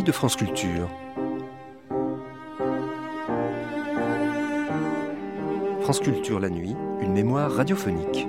nuit de France Culture. France Culture la nuit, une mémoire radiophonique.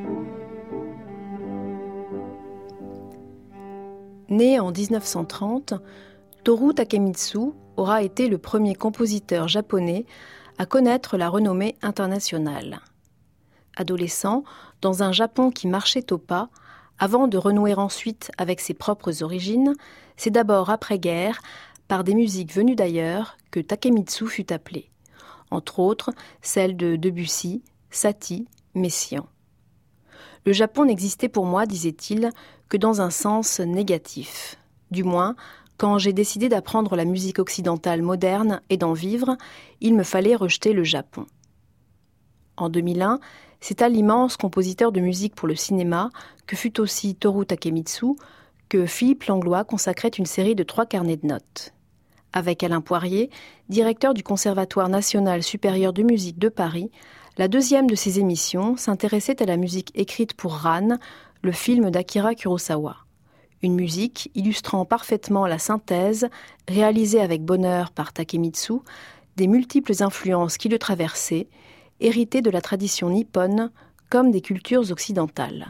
Né en 1930, Toru Takemitsu aura été le premier compositeur japonais à connaître la renommée internationale. Adolescent, dans un Japon qui marchait au pas, avant de renouer ensuite avec ses propres origines, c'est d'abord après-guerre, par des musiques venues d'ailleurs, que Takemitsu fut appelé. Entre autres, celles de Debussy, Satie, Messiaen. Le Japon n'existait pour moi, disait-il, que dans un sens négatif. Du moins, quand j'ai décidé d'apprendre la musique occidentale moderne et d'en vivre, il me fallait rejeter le Japon. En 2001, c'est à l'immense compositeur de musique pour le cinéma, que fut aussi Toru Takemitsu, que Philippe Langlois consacrait une série de 3 carnets de notes. Avec Alain Poirier, directeur du Conservatoire national supérieur de musique de Paris, la deuxième de ces émissions s'intéressait à la musique écrite pour Ran, le film d'Akira Kurosawa. Une musique illustrant parfaitement la synthèse, réalisée avec bonheur par Takemitsu, des multiples influences qui le traversaient, héritées de la tradition nippone comme des cultures occidentales.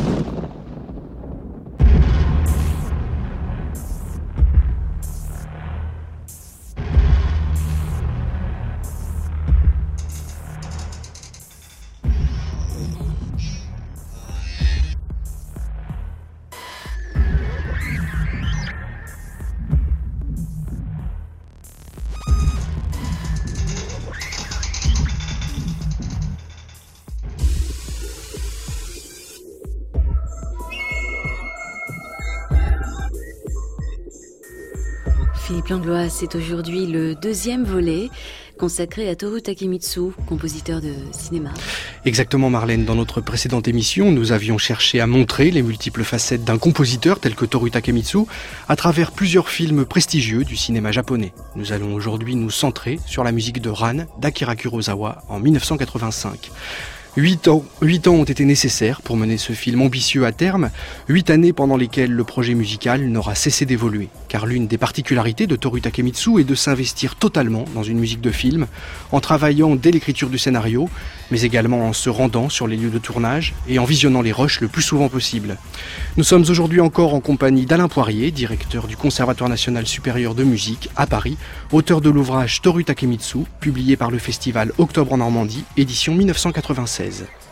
Philippe Langlois, c'est aujourd'hui le deuxième volet consacré à Toru Takemitsu, compositeur de cinéma. Exactement Marlène, dans notre précédente émission, nous avions cherché à montrer les multiples facettes d'un compositeur tel que Toru Takemitsu à travers plusieurs films prestigieux du cinéma japonais. Nous allons aujourd'hui nous centrer sur la musique de Ran d'Akira Kurosawa en 1985. 8 ans ont été nécessaires pour mener ce film ambitieux à terme, 8 années pendant lesquelles le projet musical n'aura cessé d'évoluer. Car l'une des particularités de Toru Takemitsu est de s'investir totalement dans une musique de film, en travaillant dès l'écriture du scénario, mais également en se rendant sur les lieux de tournage et en visionnant les rushs le plus souvent possible. Nous sommes aujourd'hui encore en compagnie d'Alain Poirier, directeur du Conservatoire national supérieur de musique à Paris, auteur de l'ouvrage Toru Takemitsu, publié par le festival Octobre en Normandie, édition 1996.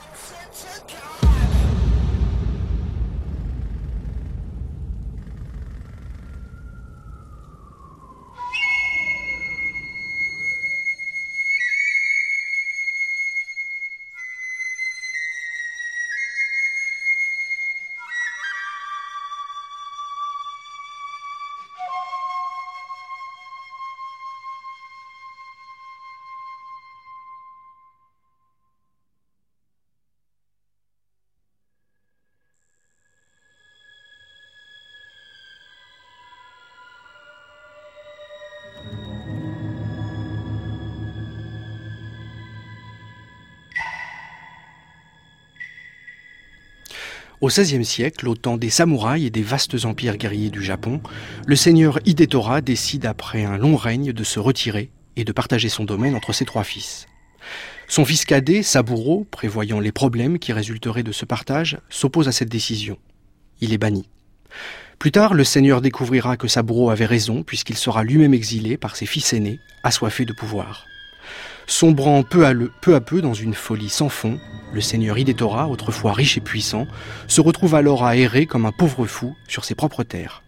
Au XVIe siècle, au temps des samouraïs et des vastes empires guerriers du Japon, le seigneur Hidetora décide après un long règne de se retirer et de partager son domaine entre ses 3 fils. Son fils cadet, Saburo, prévoyant les problèmes qui résulteraient de ce partage, s'oppose à cette décision. Il est banni. Plus tard, le seigneur découvrira que Saburo avait raison puisqu'il sera lui-même exilé par ses fils aînés, assoiffés de pouvoir. Sombrant peu à peu dans une folie sans fond, le seigneur Hidetora, autrefois riche et puissant, se retrouve alors à errer comme un pauvre fou sur ses propres terres.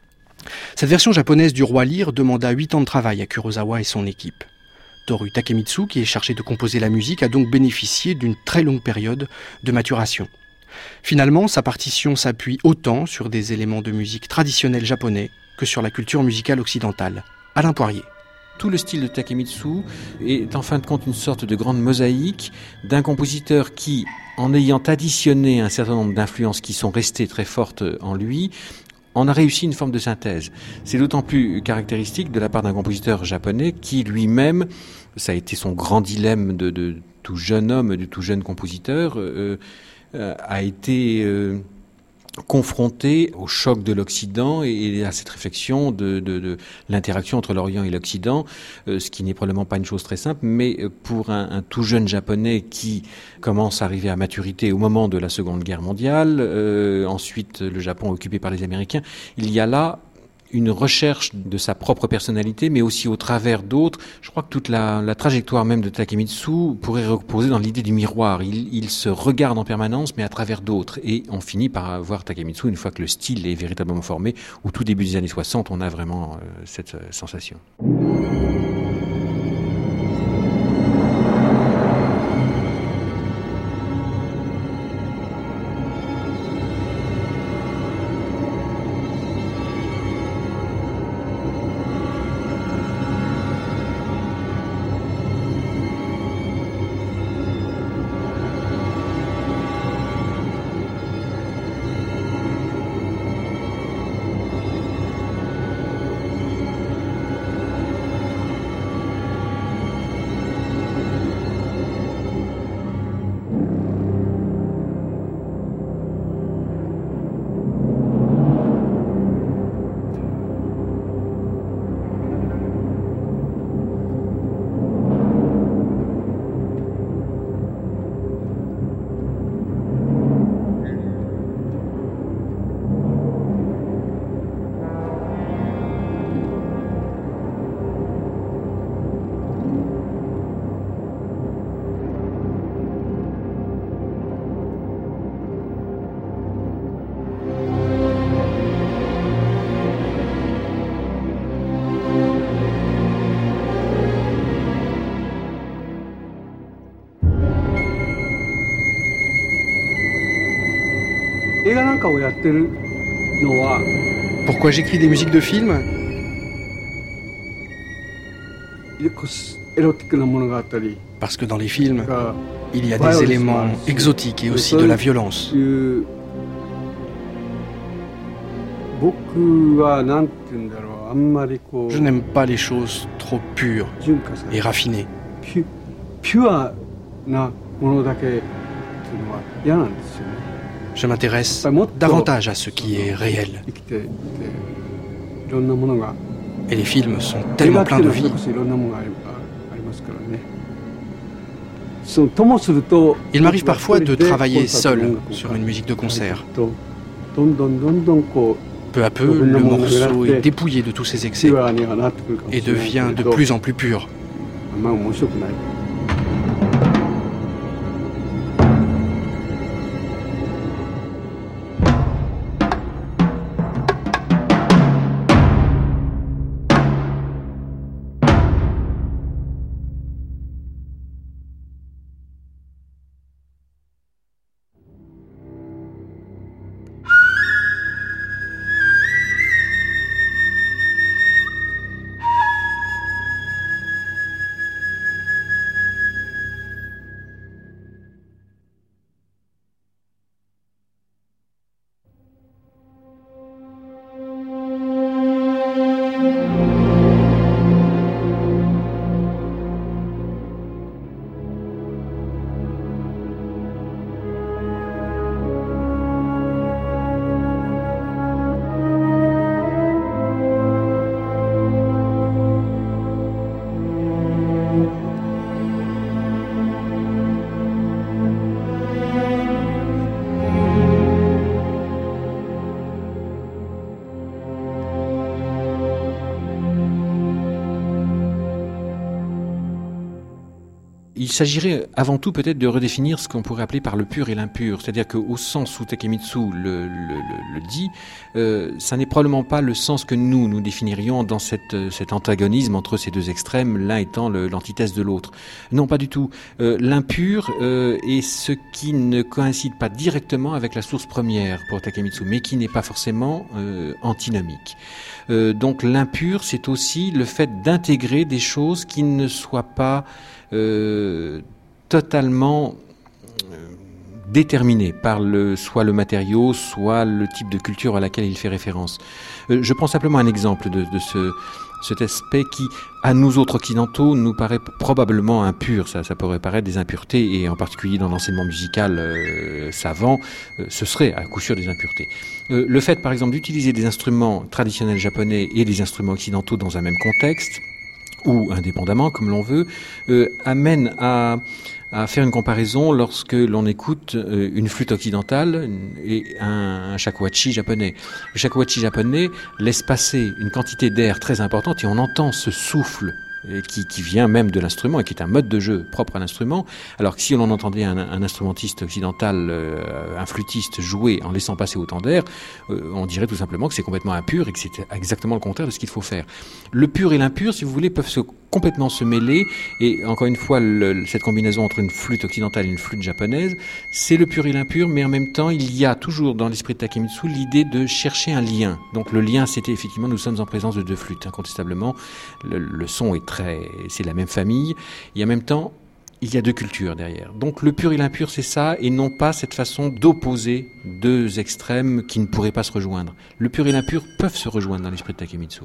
Cette version japonaise du Roi Lyre demanda 8 ans de travail à Kurosawa et son équipe. Toru Takemitsu, qui est chargé de composer la musique, a donc bénéficié d'une très longue période de maturation. Finalement, sa partition s'appuie autant sur des éléments de musique traditionnelle japonais que sur la culture musicale occidentale. Alain Poirier. Tout le style de Takemitsu est en fin de compte une sorte de grande mosaïque d'un compositeur qui, en ayant additionné un certain nombre d'influences qui sont restées très fortes en lui, en a réussi une forme de synthèse. C'est d'autant plus caractéristique de la part d'un compositeur japonais qui lui-même, ça a été son grand dilemme de tout jeune homme, de tout jeune compositeur, a été confronté au choc de l'Occident et à cette réflexion de l'interaction entre l'Orient et l'Occident, ce qui n'est probablement pas une chose très simple, mais pour un tout jeune Japonais qui commence à arriver à maturité au moment de la Seconde Guerre mondiale, ensuite le Japon occupé par les Américains, il y a là une recherche de sa propre personnalité, mais aussi au travers d'autres. Je crois que toute la trajectoire même de Takemitsu pourrait reposer dans l'idée du miroir. Il se regarde en permanence, mais à travers d'autres. Et on finit par voir Takemitsu, une fois que le style est véritablement formé, au tout début des années 60, on a vraiment cette sensation. Pourquoi j'écris des musiques de films ? Parce que dans les films, il y a des éléments exotiques et aussi de la violence. Je n'aime pas les choses trop pures et raffinées. Je m'intéresse davantage à ce qui est réel. Et les films sont tellement pleins de vie. Il m'arrive parfois de travailler seul sur une musique de concert. Peu à peu, le morceau est dépouillé de tous ses excès et devient de plus en plus pur. Il s'agirait avant tout peut-être de redéfinir ce qu'on pourrait appeler par le pur et l'impur. C'est-à-dire qu'au sens où Takemitsu le dit, ça n'est probablement pas le sens que nous définirions dans cet antagonisme entre ces deux extrêmes, l'un étant l'antithèse de l'autre. Non, pas du tout. L'impur est ce qui ne coïncide pas directement avec la source première pour Takemitsu, mais qui n'est pas forcément antinomique. Donc l'impur, c'est aussi le fait d'intégrer des choses qui ne soient pas totalement déterminé par soit le matériau, soit le type de culture à laquelle il fait référence. Je prends simplement un exemple de cet aspect qui à nous autres occidentaux, nous paraît probablement impur. Ça pourrait paraître des impuretés, et en particulier dans l'enseignement musical savant, ce serait à coup sûr des impuretés. Le fait, par exemple, d'utiliser des instruments traditionnels japonais et des instruments occidentaux dans un même contexte, ou indépendamment, comme l'on veut, amène à faire une comparaison lorsque l'on écoute une flûte occidentale et un shakuhachi japonais. Le shakuhachi japonais laisse passer une quantité d'air très importante et on entend ce souffle qui vient même de l'instrument et qui est un mode de jeu propre à l'instrument, alors que si on entendait un instrumentiste occidental, un flûtiste jouer en laissant passer autant d'air, on dirait tout simplement que c'est complètement impur et que c'est exactement le contraire de ce qu'il faut faire. Le pur et l'impur, si vous voulez, peuvent complètement se mêler, et encore une fois, cette combinaison entre une flûte occidentale et une flûte japonaise, c'est le pur et l'impur, mais en même temps, il y a toujours dans l'esprit de Takemitsu l'idée de chercher un lien. Donc le lien, c'était effectivement, nous sommes en présence de deux flûtes, incontestablement. Le son c'est la même famille, et en même temps, il y a deux cultures derrière. Donc le pur et l'impur, c'est ça, et non pas cette façon d'opposer deux extrêmes qui ne pourraient pas se rejoindre. Le pur et l'impur peuvent se rejoindre dans l'esprit de Takemitsu.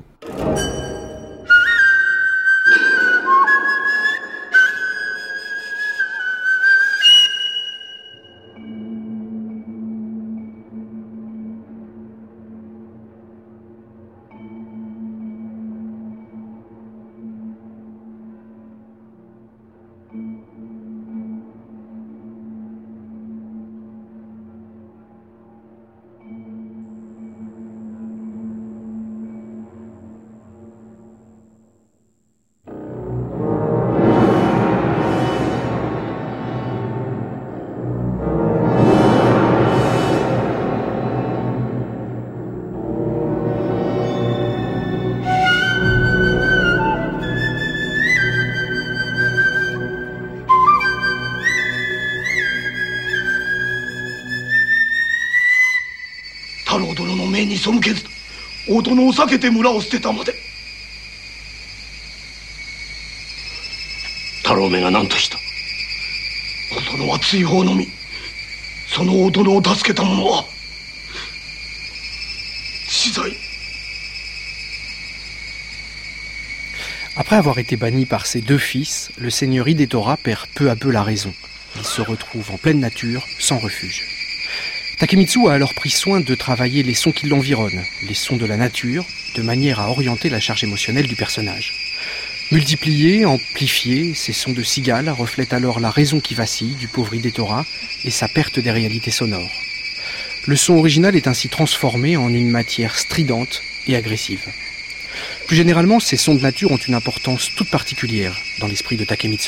Après avoir été banni par ses deux fils, le seigneur Hidetora perd peu à peu la raison. Il se retrouve en pleine nature, sans refuge. Takemitsu a alors pris soin de travailler les sons qui l'environnent, les sons de la nature, de manière à orienter la charge émotionnelle du personnage. Multipliés, amplifiés, ces sons de cigales reflètent alors la raison qui vacille du pauvre Hidetora et sa perte des réalités sonores. Le son original est ainsi transformé en une matière stridente et agressive. Plus généralement, ces sons de nature ont une importance toute particulière dans l'esprit de Takemitsu.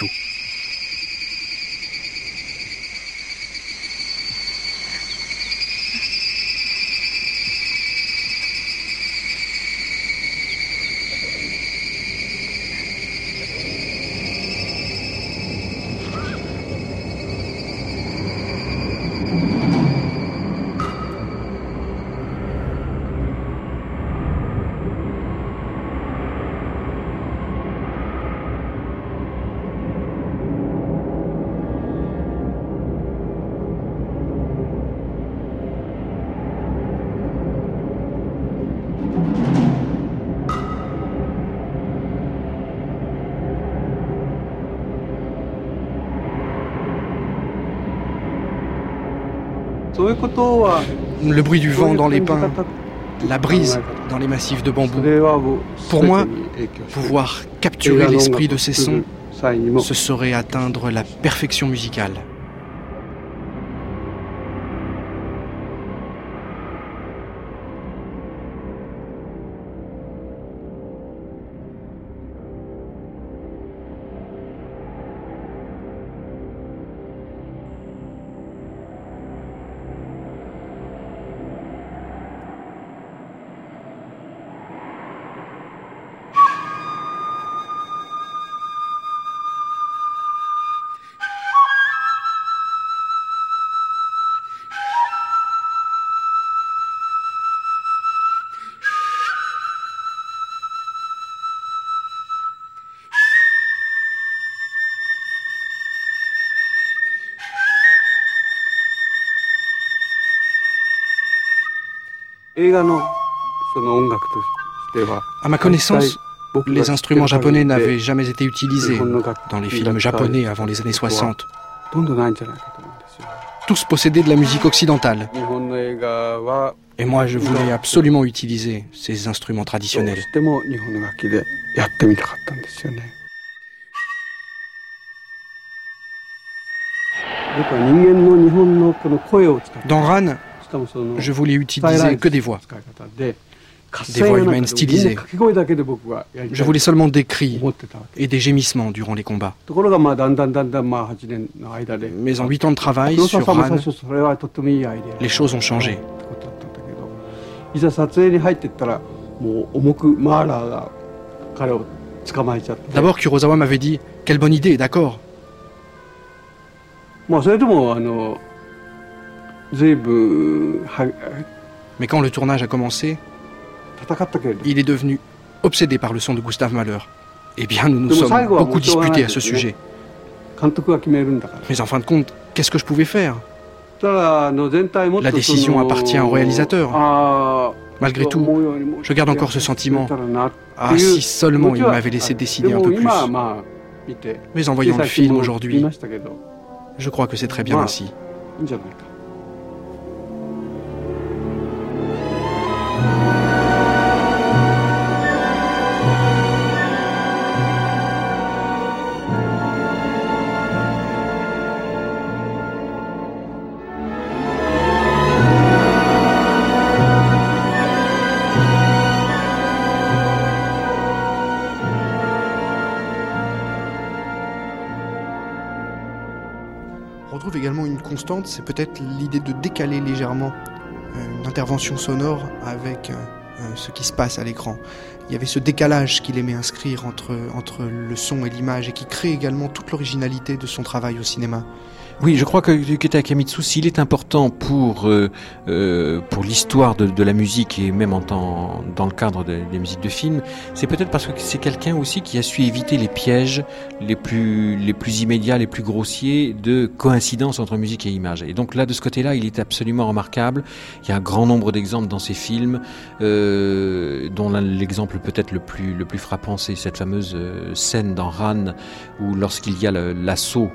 Le bruit du vent dans les pins, la brise dans les massifs de bambou. Pour moi, pouvoir capturer l'esprit de ces sons, ce serait atteindre la perfection musicale. À ma connaissance, Les instruments japonais n'avaient jamais été utilisés dans les films japonais avant les années 60. Tous possédaient de la musique occidentale. Et moi, je voulais absolument utiliser ces instruments traditionnels. Dans Ran, je voulais utiliser que des voix humaines stylisées. Je voulais seulement des cris et des gémissements durant les combats. Mais en 8 ans de travail sur Ran, les choses ont changé. D'abord, Kurosawa m'avait dit « Quelle bonne idée, d'accord ?» Mais quand le tournage a commencé, il est devenu obsédé par le son de Gustav Mahler. Eh bien, nous nous sommes beaucoup disputés à ce sujet. Mais en fin de compte, qu'est-ce que je pouvais faire ? La décision appartient au réalisateur. Malgré tout, je garde encore ce sentiment. Ah, si seulement il m'avait laissé décider un peu plus. Mais en voyant le film aujourd'hui, je crois que c'est très bien ainsi. On retrouve également une constante, c'est peut-être l'idée de décaler légèrement une intervention sonore avec ce qui se passe à l'écran. Il y avait ce décalage qu'il aimait inscrire entre le son et l'image et qui crée également toute l'originalité de son travail au cinéma. Oui, je crois que Yukito Akamitsu, s'il est important pour l'histoire de la musique et même dans le cadre des musiques de films, c'est peut-être parce que c'est quelqu'un aussi qui a su éviter les pièges les plus immédiats, les plus grossiers de coïncidence entre musique et image. Et donc là, de ce côté-là, il est absolument remarquable. Il y a un grand nombre d'exemples dans ses films, dont l'exemple peut-être le plus frappant, c'est cette fameuse scène dans Ran où lorsqu'il y a l'assaut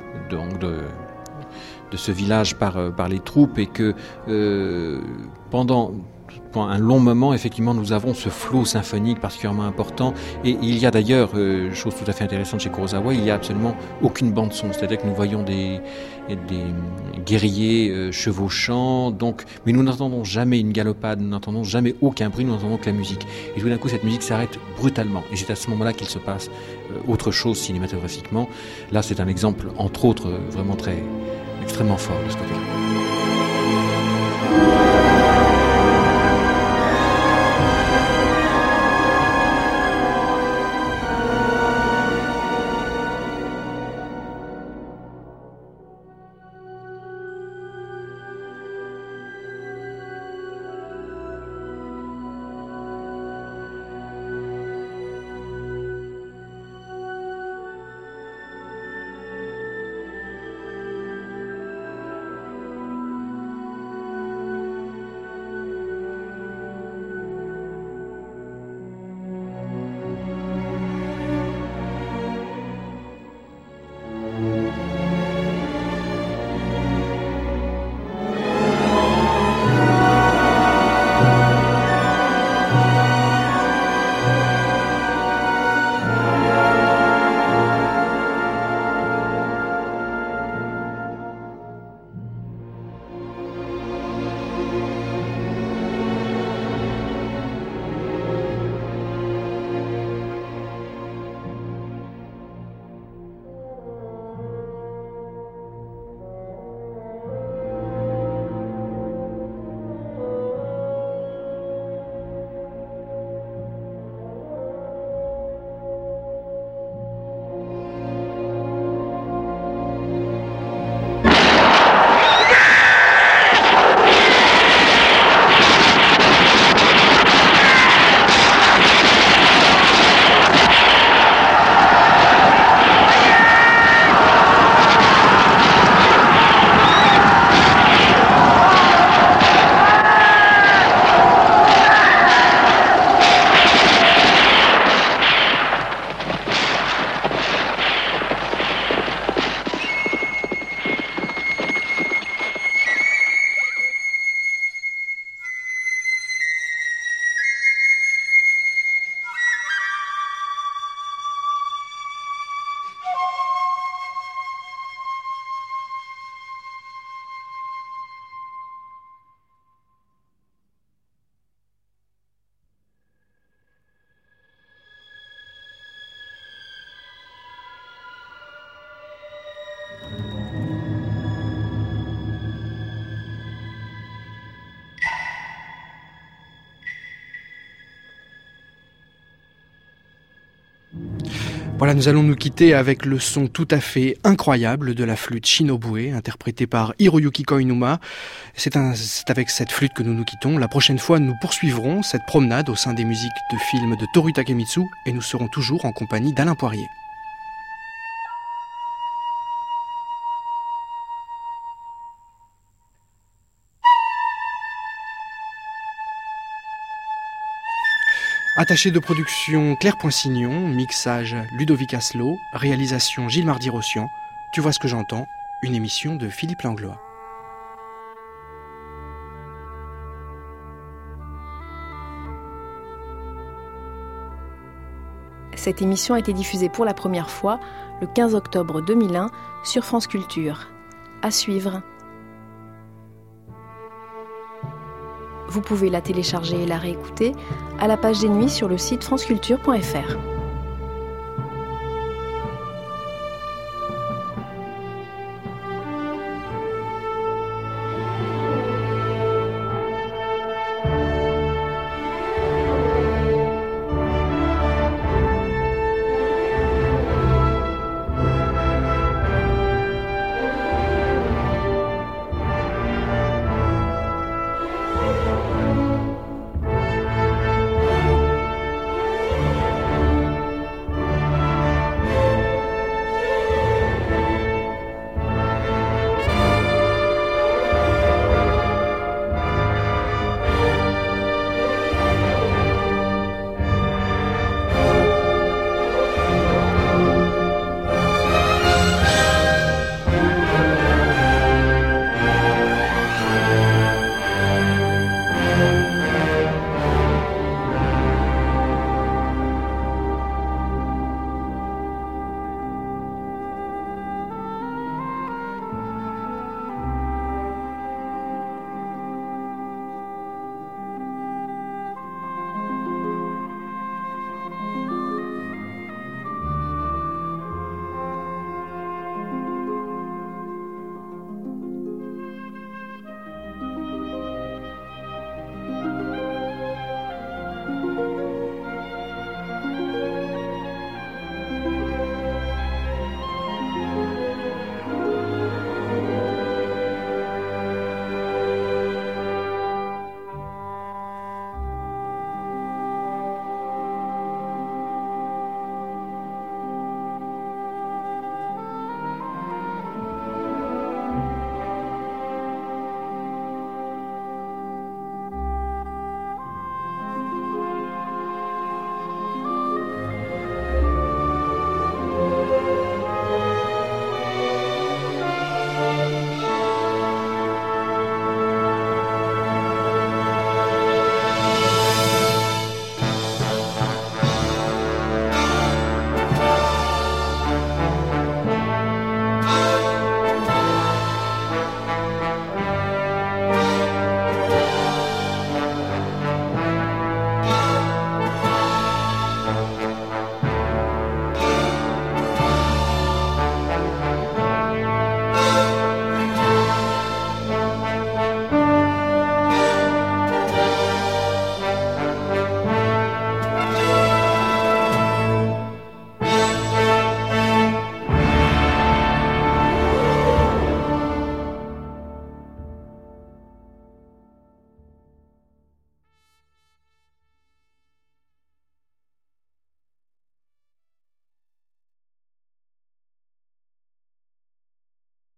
de ce village par les troupes et que pendant un long moment, effectivement, nous avons ce flot symphonique particulièrement important. Et il y a d'ailleurs, chose tout à fait intéressante chez Kurosawa, il n'y a absolument aucune bande son. C'est-à-dire que nous voyons des guerriers chevauchant, mais nous n'entendons jamais une galopade, nous n'entendons jamais aucun bruit, nous n'entendons que la musique. Et tout d'un coup, cette musique s'arrête brutalement. Et c'est à ce moment-là qu'il se passe autre chose cinématographiquement. Là, c'est un exemple, entre autres, vraiment extrêmement fort de ce côté-là. Voilà, nous allons nous quitter avec le son tout à fait incroyable de la flûte Shinobue, interprétée par Hiroyuki Koinuma. C'est avec cette flûte que nous nous quittons. La prochaine fois, nous poursuivrons cette promenade au sein des musiques de films de Toru Takemitsu et nous serons toujours en compagnie d'Alain Poirier. Attaché de production Claire Poinsignon, mixage Ludovic Asselot, réalisation Gilles Mardy-Rossian. Tu vois ce que j'entends, une émission de Philippe Langlois. Cette émission a été diffusée pour la première fois le 15 octobre 2001 sur France Culture. À suivre. Vous pouvez la télécharger et la réécouter à la page des nuits sur le site franceculture.fr.